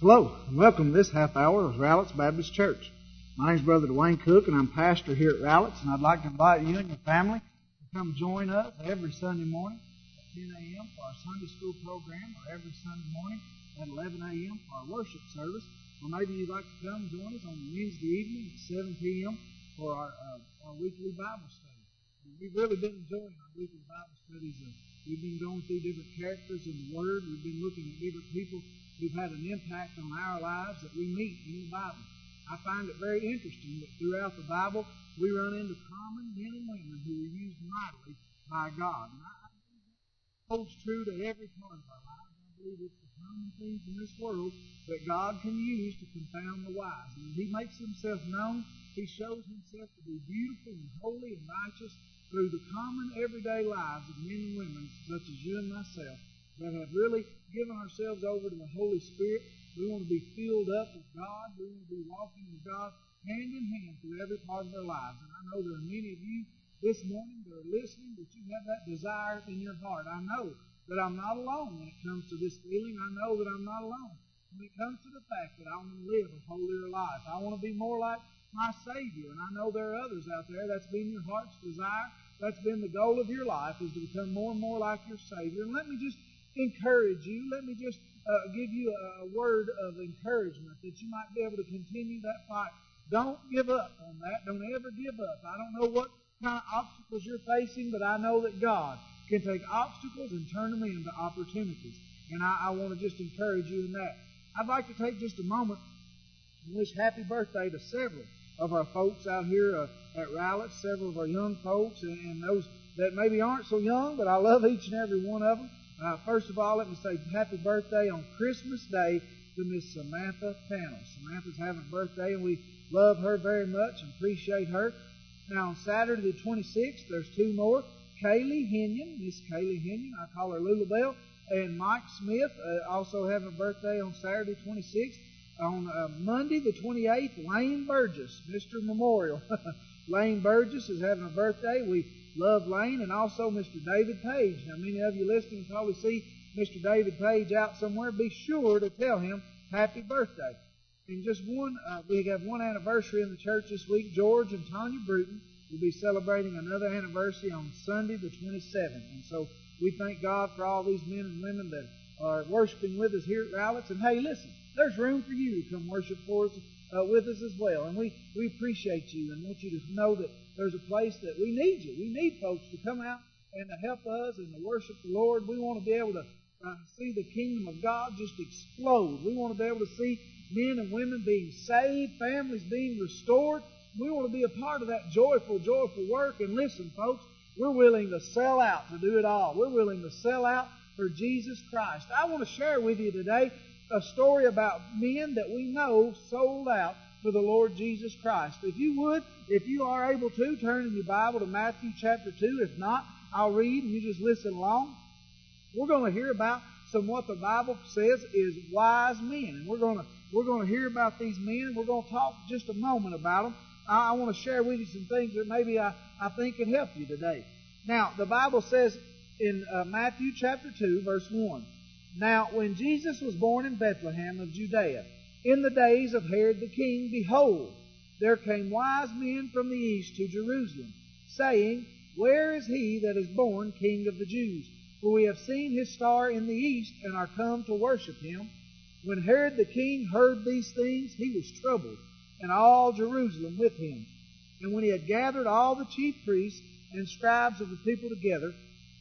Hello, and welcome to this half hour of Rowlett's Baptist Church. My name is Brother Dwayne Cook, and I'm pastor here at Rowlett's, and I'd like to invite you and your family to come join us every Sunday morning at 10 a.m. for our Sunday school program, or every Sunday morning at 11 a.m. for our worship service, or maybe you'd like to come join us on Wednesday evening at 7 p.m. for our weekly Bible study. And we've really been enjoying our weekly Bible studies. We've been going through different characters in the Word. We've been looking at different people who've had an impact on our lives that we meet in the Bible. I find it very interesting that throughout the Bible we run into common men and women who are used mightily by God. And I believe that holds true to every part of our lives. I believe it's the common things in this world that God can use to confound the wise. And when He makes Himself known, He shows Himself to be beautiful and holy and righteous through the common everyday lives of men and women such as you and myself that have really given ourselves over to the Holy Spirit. We want to be filled up with God. We want to be walking with God hand in hand through every part of our lives. And I know there are many of you this morning that are listening, that you have that desire in your heart. I know that I'm not alone when it comes to this feeling. I know that I'm not alone when it comes to the fact that I want to live a holier life. I want to be more like my Savior. And I know there are others out there. That's been your heart's desire. That's been the goal of your life, is to become more and more like your Savior. And let me just encourage you. Let me just give you a word of encouragement that you might be able to continue that fight. Don't give up on that. Don't ever give up. I don't know what kind of obstacles you're facing, but I know that God can take obstacles and turn them into opportunities. And I want to just encourage you in that. I'd like to take just a moment and wish happy birthday to several of our folks out here at Rowlett's, several of our young folks, and those that maybe aren't so young, but I love each and every one of them. First of all, let me say happy birthday on Christmas Day to Miss Samantha Tannell. Samantha's having a birthday, and we love her very much and appreciate her. Now, on Saturday the 26th, there's two more. Kaylee Henyon, Miss Kaylee Henyon, I call her Lula Bell, and Mike Smith also having a birthday on Saturday 26th. On Monday the 28th, Lane Burgess, Mr. Memorial. Lane Burgess is having a birthday. We love Lane, and also Mr. David Page. Now, many of you listening probably see Mr. David Page out somewhere. Be sure to tell him happy birthday. And just we have one anniversary in the church this week. George and Tanya Bruton will be celebrating another anniversary on Sunday the 27th. And so we thank God for all these men and women that are worshiping with us here at Rowlett's. And hey, listen, there's room for you to come worship for us with us as well. And we appreciate you and want you to know that there's a place that we need you. We need folks to come out and to help us and to worship the Lord. We want to be able to see the kingdom of God just explode. We want to be able to see men and women being saved, families being restored. We want to be a part of that joyful, joyful work. And listen, folks, we're willing to sell out to do it all. We're willing to sell out for Jesus Christ. I want to share with you today a story about men that we know sold out for the Lord Jesus Christ. If you would, if you are able to, turn in your Bible to Matthew chapter 2. If not, I'll read and you just listen along. We're going to hear about what the Bible says is wise men. And we're going to hear about these men. We're going to talk just a moment about them. I want to share with you some things that maybe I think can help you today. Now, the Bible says in Matthew chapter 2, verse 1, "Now, when Jesus was born in Bethlehem of Judea, in the days of Herod the king, behold, there came wise men from the east to Jerusalem, saying, Where is he that is born King of the Jews? For we have seen his star in the east, and are come to worship him. When Herod the king heard these things, he was troubled, and all Jerusalem with him. And when he had gathered all the chief priests and scribes of the people together,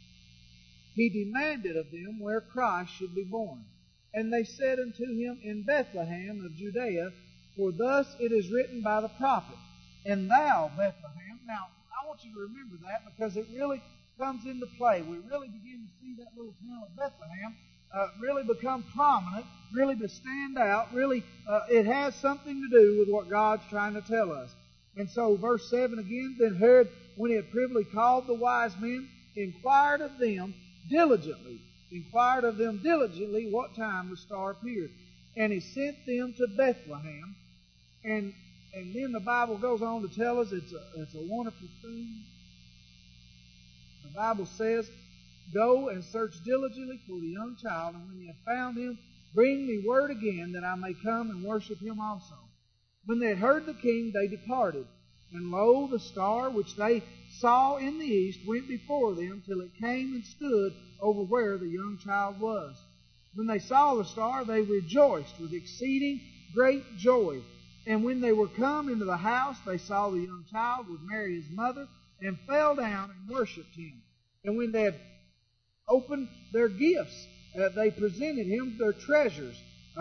he demanded of them where Christ should be born. And they said unto him, In Bethlehem of Judea, for thus it is written by the prophet, And thou, Bethlehem." Now, I want you to remember that because it really comes into play. We really begin to see that little town of Bethlehem really become prominent, really to stand out. Really, it has something to do with what God's trying to tell us. And so, verse 7 again, "Then Herod, when he had privily called the wise men, inquired of them diligently what time the star appeared. And he sent them to Bethlehem." And then the Bible goes on to tell us it's a wonderful thing. The Bible says, "Go and search diligently for the young child, and when you have found him, Bring me word again, that I may come and worship him also. When they had heard the king, they departed. And lo, the star which they saw in the east went before them, till it came and stood over where the young child was. When they saw the star, they rejoiced with exceeding great joy. And when they were come into the house, they saw the young child with Mary his mother, and fell down and worshipped him. And when they had opened their gifts, they presented him their treasures,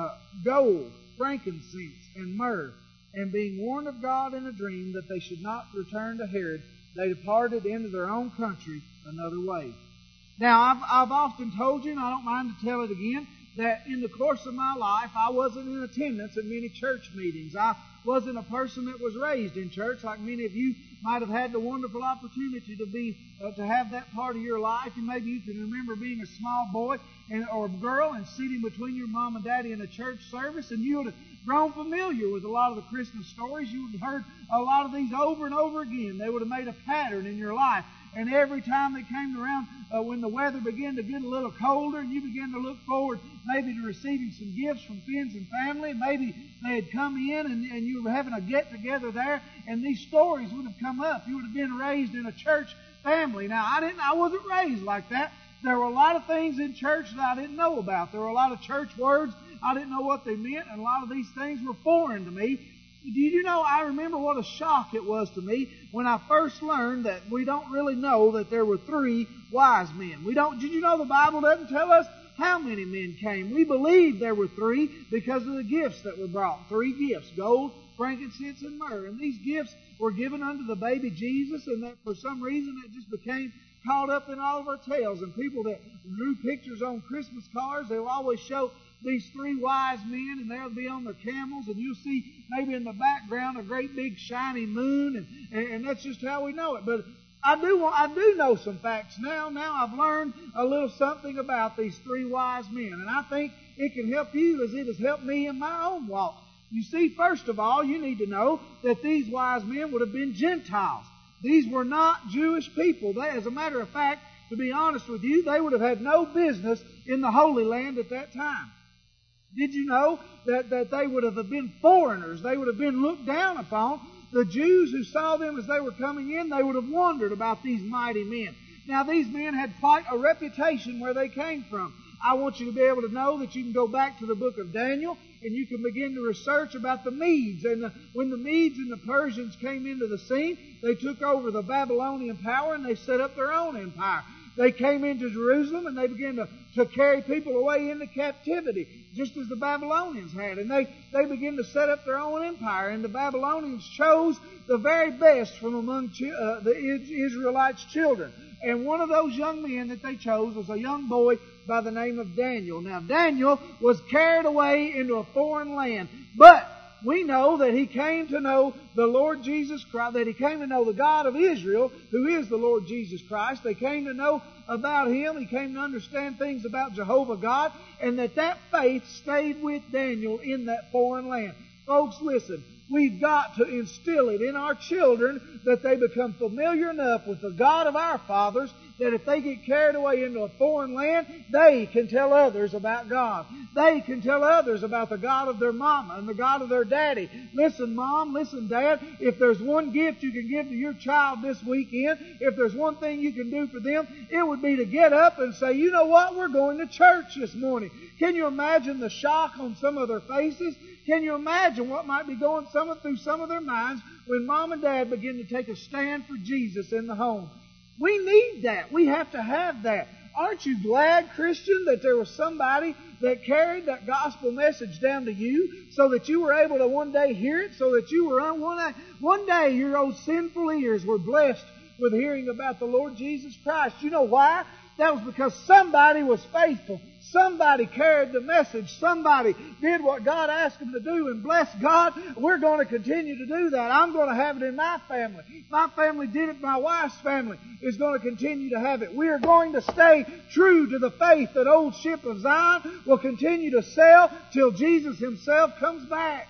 gold, frankincense, and myrrh. And being warned of God in a dream that they should not return to Herod, they departed into their own country another way. Now, I've often told you, and I don't mind to tell it again, that in the course of my life, I wasn't in attendance at many church meetings. I wasn't a person that was raised in church, like many of you might have had the wonderful opportunity to have that part of your life. And maybe you can remember being a small boy or girl and sitting between your mom and daddy in a church service, and you would have grown familiar with a lot of the Christmas stories. You would have heard a lot of these over and over again. They would have made a pattern in your life. And every time they came around, when the weather began to get a little colder, and you began to look forward maybe to receiving some gifts from friends and family, maybe they had come in and you were having a get-together there, and these stories would have come up. You would have been raised in a church family. Now, I wasn't raised like that. There were a lot of things in church that I didn't know about. There were a lot of church words I didn't know what they meant, and a lot of these things were foreign to me. Did you know, I remember what a shock it was to me when I first learned that we don't really know that there were 3 wise men. Did you know the Bible doesn't tell us how many men came? We believe there were 3 because of the gifts that were brought. 3 gifts: gold, frankincense, and myrrh. And these gifts were given unto the baby Jesus, and that for some reason it just became caught up in all of our tales. And people that drew pictures on Christmas cards, they'll always show these 3 wise men, and they'll be on their camels, and you'll see maybe in the background a great big shiny moon, and that's just how we know it. But I do know some facts now. Now I've learned a little something about these 3 wise men, and I think it can help you as it has helped me in my own walk. You see, first of all, you need to know that these wise men would have been Gentiles. These were not Jewish people. They, as a matter of fact, to be honest with you, they would have had no business in the Holy Land at that time. Did you know that they would have been foreigners? They would have been looked down upon. The Jews who saw them as they were coming in, they would have wondered about these mighty men. Now, these men had quite a reputation where they came from. I want you to be able to know that you can go back to the book of Daniel, and you can begin to research about the Medes. And when the Medes and the Persians came into the scene, they took over the Babylonian power, and they set up their own empire. They came into Jerusalem, and they began to carry people away into captivity, just as the Babylonians had. And they began to set up their own empire. And the Babylonians chose the very best from among the Israelites' children. And one of those young men that they chose was a young boy by the name of Daniel. Now, Daniel was carried away into a foreign land. But we know that he came to know the Lord Jesus Christ, that he came to know the God of Israel, who is the Lord Jesus Christ. They came to know about him. He came to understand things about Jehovah God, and that faith stayed with Daniel in that foreign land. Folks, listen, we've got to instill it in our children that they become familiar enough with the God of our fathers that if they get carried away into a foreign land, they can tell others about God. They can tell others about the God of their mama and the God of their daddy. Listen, Mom, listen, Dad, if there's one gift you can give to your child this weekend, if there's one thing you can do for them, it would be to get up and say, you know what, we're going to church this morning. Can you imagine the shock on some of their faces? Can you imagine what might be going through some of their minds when Mom and Dad begin to take a stand for Jesus in the home? We need that. We have to have that. Aren't you glad, Christian, that there was somebody that carried that gospel message down to you so that you were able to one day hear it, so that you were one day your old sinful ears were blessed with hearing about the Lord Jesus Christ? You know why? That was because somebody was faithful. Somebody carried the message. Somebody did what God asked them to do. And bless God, we're going to continue to do that. I'm going to have it in my family. My family did it. My wife's family is going to continue to have it. We are going to stay true to the faith that old ship of Zion will continue to sail till Jesus Himself comes back.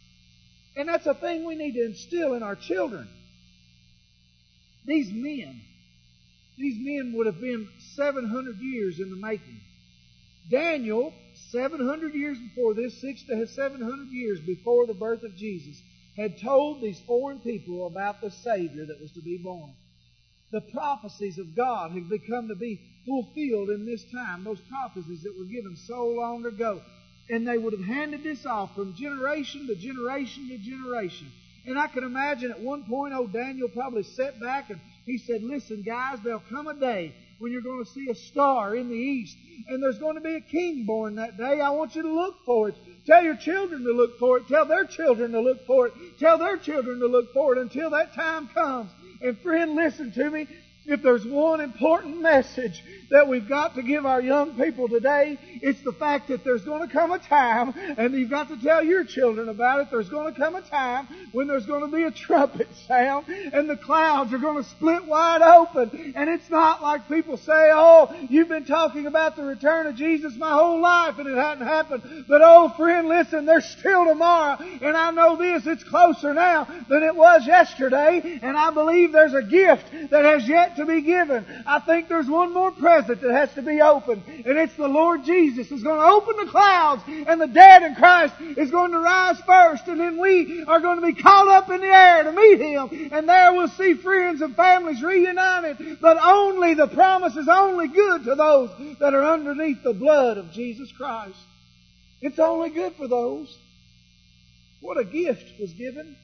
And that's a thing we need to instill in our children. These men would have been 700 years in the making. Daniel 700 years before this, 600 to 700 years before the birth of Jesus, had told these foreign people about the Savior that was to be born. The prophecies of God have become to be fulfilled in this time. Those prophecies that were given so long ago. And they would have handed this off from generation to generation to generation. And I can imagine at one point, old Daniel probably sat back and he said, listen, guys, there'll come a day when you're going to see a star in the east. And there's going to be a king born that day. I want you to look for it. Tell your children to look for it. Tell their children to look for it. Tell their children to look for it until that time comes. And friend, listen to me. If there's one important message that we've got to give our young people today, it's the fact that there's going to come a time, and you've got to tell your children about it, there's going to come a time when there's going to be a trumpet sound, and the clouds are going to split wide open. And it's not like people say, oh, you've been talking about the return of Jesus my whole life, and it hadn't happened. But oh, friend, listen, there's still tomorrow, and I know this, it's closer now than it was yesterday, and I believe there's a gift that has yet to be given. I think there's one more present that has to be opened, and it's the Lord Jesus is going to open the clouds, and the dead in Christ is going to rise first, and then we are going to be caught up in the air to meet Him, and there we'll see friends and families reunited. But only the promise is only good to those that are underneath the blood of Jesus Christ. It's only good for those. What a gift was given.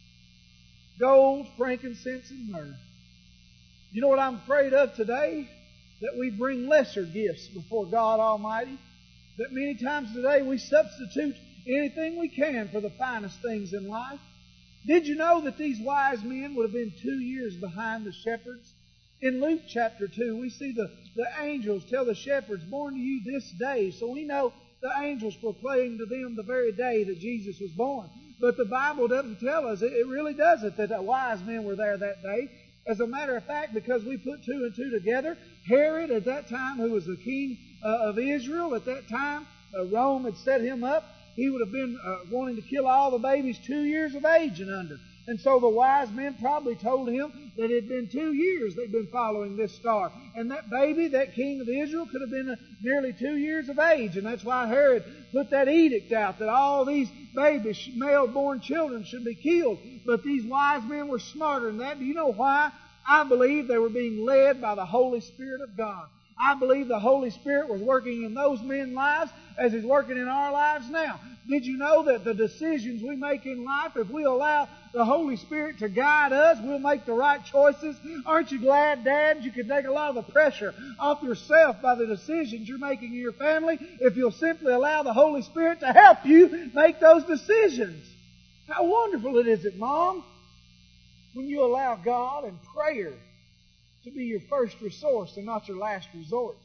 Gold, frankincense, and myrrh. You know what I'm afraid of today? That we bring lesser gifts before God Almighty. That many times today we substitute anything we can for the finest things in life. Did you know that these wise men would have been 2 years behind the shepherds? In Luke chapter 2, we see the angels tell the shepherds, born to you this day. So we know the angels proclaimed to them the very day that Jesus was born. But the Bible doesn't tell us, it really doesn't, that the wise men were there that day. As a matter of fact, because we put two and two together, Herod at that time, who was the king of Israel at that time, Rome had set him up. He would have been wanting to kill all the babies 2 years of age and under. And so the wise men probably told him that it had been 2 years they'd been following this star. And that baby, that king of Israel, could have been nearly 2 years of age. And that's why Herod put that edict out that all these babies, male-born children, should be killed. But these wise men were smarter than that. Do you know why? I believe they were being led by the Holy Spirit of God. I believe the Holy Spirit was working in those men's lives as He's working in our lives now. Did you know that the decisions we make in life, if we allow the Holy Spirit to guide us, we'll make the right choices? Aren't you glad, Dad, you can take a lot of the pressure off yourself by the decisions you're making in your family if you'll simply allow the Holy Spirit to help you make those decisions? How wonderful it is, Mom, when you allow God and prayer to be your first resource and not your last resort.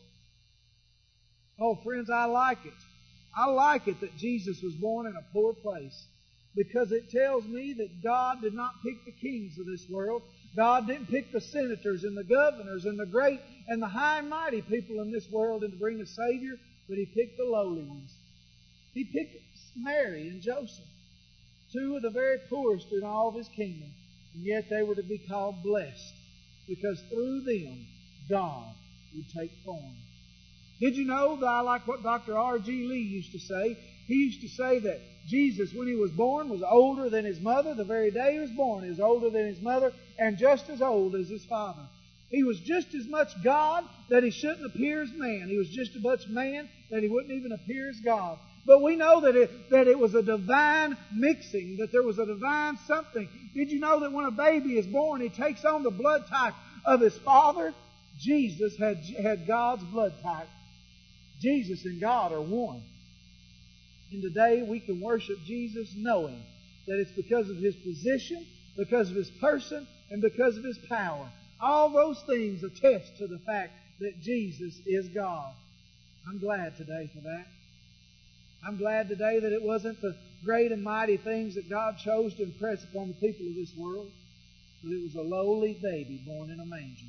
Oh, friends, I like it. I like it that Jesus was born in a poor place, because it tells me that God did not pick the kings of this world. God didn't pick the senators and the governors and the great and the high and mighty people in this world and to bring a Savior, but He picked the lowly ones. He picked Mary and Joseph, two of the very poorest in all of His kingdom, and yet they were to be called blessed, because through them, God would take form. Did you know that I like what Dr. R.G. Lee used to say? He used to say that Jesus, when He was born, was older than His mother. The very day He was born, He was older than His mother and just as old as His father. He was just as much God that He shouldn't appear as man. He was just as much man that He wouldn't even appear as God. But we know that it was a divine mixing, that there was a divine something. Did you know that when a baby is born, he takes on the blood type of his father? Jesus had God's blood type. Jesus and God are one. And today we can worship Jesus knowing that it's because of His position, because of His person, and because of His power. All those things attest to the fact that Jesus is God. I'm glad today for that. I'm glad today that it wasn't the great and mighty things that God chose to impress upon the people of this world, but it was a lowly baby born in a manger.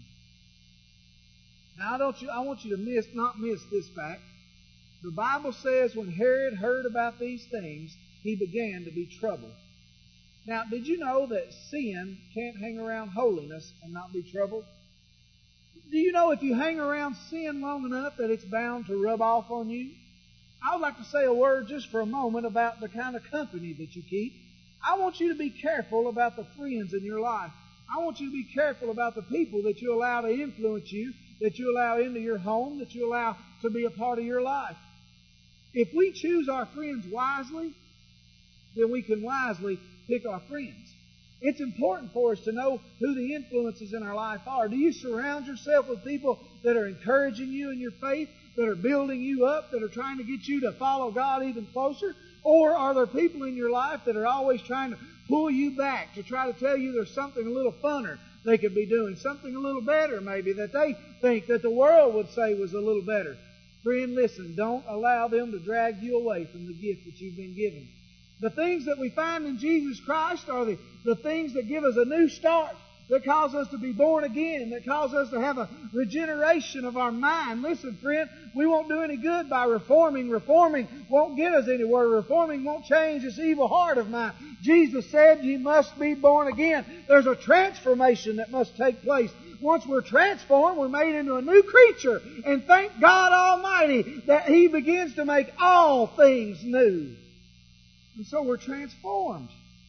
Now, I want you to not miss this fact. The Bible says when Herod heard about these things, he began to be troubled. Now, did you know that sin can't hang around holiness and not be troubled? Do you know if you hang around sin long enough that it's bound to rub off on you? I would like to say a word just for a moment about the kind of company that you keep. I want you to be careful about the friends in your life. I want you to be careful about the people that you allow to influence you, that you allow into your home, that you allow to be a part of your life. If we choose our friends wisely, then we can wisely pick our friends. It's important for us to know who the influences in our life are. Do you surround yourself with people that are encouraging you in your faith, that are building you up, that are trying to get you to follow God even closer? Or are there people in your life that are always trying to pull you back, to try to tell you there's something a little funner they could be doing, something a little better maybe that they think that the world would say was a little better? Friend, listen, don't allow them to drag you away from the gift that you've been given. The things that we find in Jesus Christ are the things that give us a new start, that cause us to be born again, that cause us to have a regeneration of our mind. Listen, friend, we won't do any good by reforming. Reforming won't get us anywhere. Reforming won't change this evil heart of mine. Jesus said you must be born again. There's a transformation that must take place. Once we're transformed, we're made into a new creature. And thank God Almighty that He begins to make all things new. And so we're transformed.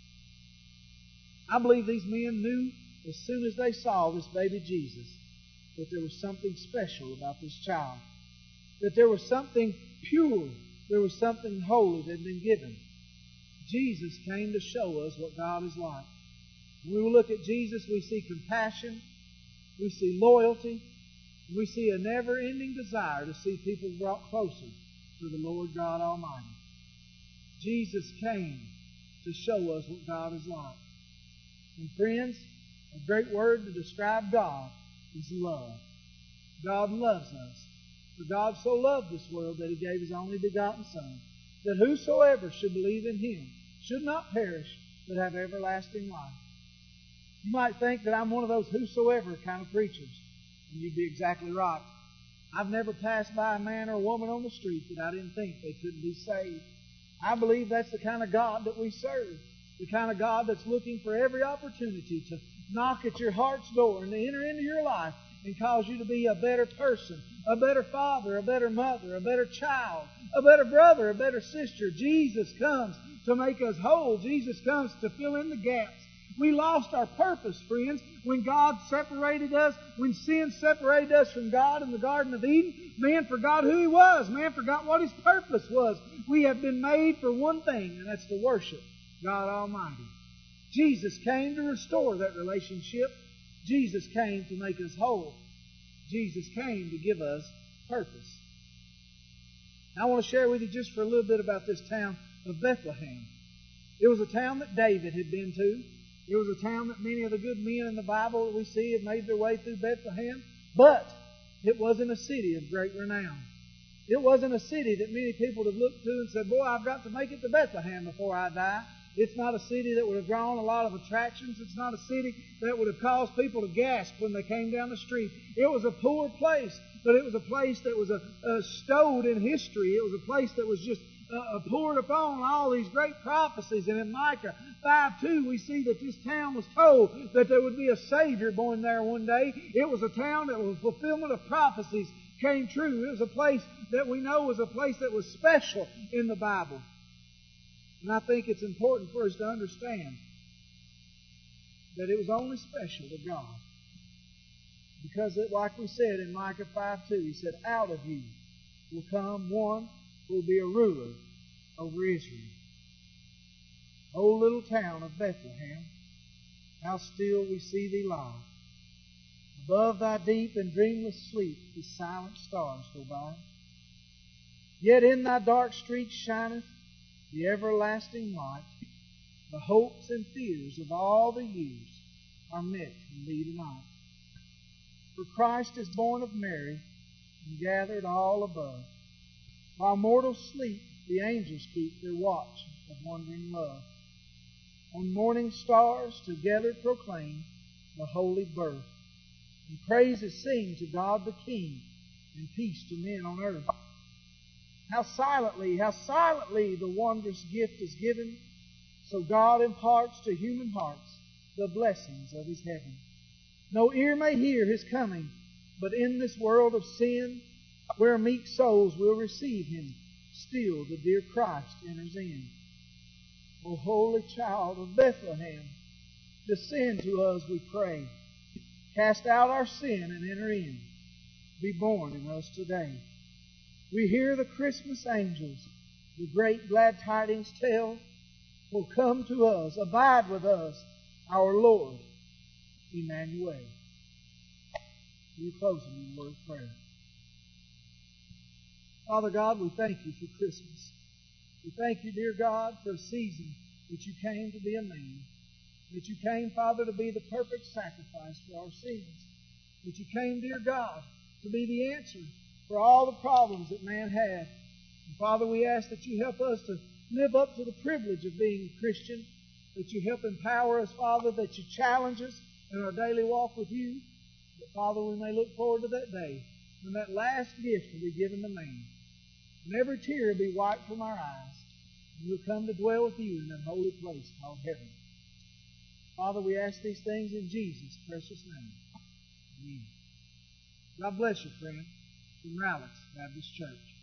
I believe these men knew as soon as they saw this baby Jesus that there was something special about this child. That there was something pure. There was something holy that had been given. Jesus came to show us what God is like. When we look at Jesus, we see compassion. We see loyalty. We see a never-ending desire to see people brought closer to the Lord God Almighty. Jesus came to show us what God is like. And friends, a great word to describe God is love. God loves us. For God so loved this world that He gave His only begotten Son, that whosoever should believe in Him should not perish, but have everlasting life. You might think that I'm one of those whosoever kind of preachers, and you'd be exactly right. I've never passed by a man or a woman on the street that I didn't think they couldn't be saved. I believe that's the kind of God that we serve. The kind of God that's looking for every opportunity to knock at your heart's door and to enter into your life and cause you to be a better person, a better father, a better mother, a better child, a better brother, a better sister. Jesus comes to make us whole. Jesus comes to fill in the gaps. We lost our purpose, friends, when God separated us, when sin separated us from God in the Garden of Eden. Man forgot who He was. Man forgot what His purpose was. We have been made for one thing, and that's to worship God Almighty. Jesus came to restore that relationship. Jesus came to make us whole. Jesus came to give us purpose. Now, I want to share with you just for a little bit about this town of Bethlehem. It was a town that David had been to. It was a town that many of the good men in the Bible that we see have made their way through Bethlehem. But it wasn't a city of great renown. It wasn't a city that many people would look to and said, boy, I've got to make it to Bethlehem before I die. It's not a city that would have drawn a lot of attractions. It's not a city that would have caused people to gasp when they came down the street. It was a poor place, but it was a place that was stowed in history. It was a place that was just poured upon all these great prophecies. And in Micah 5:2, we see that this town was told that there would be a Savior born there one day. It was a town that was fulfillment of prophecies came true. It was a place that we know was a place that was special in the Bible. And I think it's important for us to understand that it was only special to God. Because, like we said in Micah 5:2, He said, out of you will come one who will be a ruler over Israel. O little town of Bethlehem, how still we see thee lie. Above thy deep and dreamless sleep the silent stars go by. Yet in thy dark streets shineth the everlasting light. The hopes and fears of all the years are met in thee tonight. For Christ is born of Mary and gathered all above. While mortals sleep, the angels keep their watch of wondering love. On morning stars together proclaim the holy birth, and praises sing to God the King, and peace to men on earth. How silently the wondrous gift is given, so God imparts to human hearts the blessings of His heaven. No ear may hear His coming, but in this world of sin, where meek souls will receive Him, still the dear Christ enters in. O holy child of Bethlehem, descend to us, we pray. Cast out our sin and enter in. Be born in us today. We hear the Christmas angels, the great glad tidings tell. Will come to us, abide with us, our Lord, Emmanuel. You close in a word of prayer. Father God, we thank you for Christmas. We thank you, dear God, for a season that you came to be a man. That you came, Father, to be the perfect sacrifice for our sins. That you came, dear God, to be the answer for all the problems that man had. And Father, we ask that you help us to live up to the privilege of being a Christian. That you help empower us, Father, that you challenge us in our daily walk with you. That, Father, we may look forward to that day when that last gift will be given to man. And every tear will be wiped from our eyes. And we'll come to dwell with you in that holy place called heaven. Father, we ask these things in Jesus' precious name. Amen. God bless you, friend, from Rallies Baptist Church.